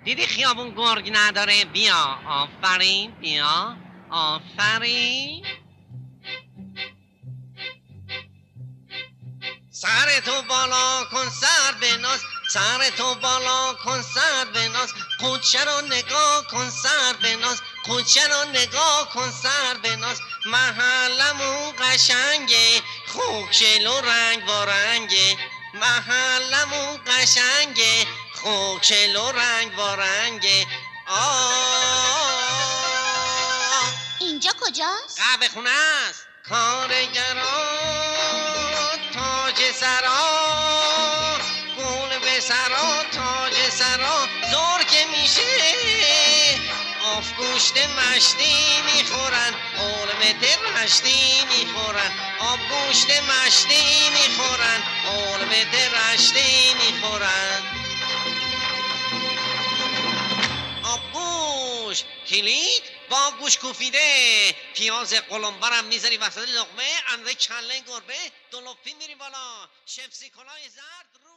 دیدی خیابون گرگ نداره؟ بیا. آفرین. بیا. آفرین. سر تو بالا کن سر بناز، سر تو بالا کن سر بناز، کوچه رو نگاه کن سر بناز، کوچه رو نگاه کن سر بناز. محلمون قشنگه، خوکشل و رنگ بارنگه. محلمون قشنگه، خوکشل و رنگ بارنگه. اینجا کجاست؟ قهوه خونه است. کارگران تاج سرا، گل به سرا تاج سرا، زور که میشه آف گوشت مشتی میخورن، قرمت رشتی میخورن، آب گوشت مشتی میخورن، قرمت رشتی میخورن. آبگوش کلید با گوش کوفیده، پیاز قلمبرم میذاری وسط لقمه، اندازه کله گربه، دو لپی میری بالا، شمسی کلاه زرد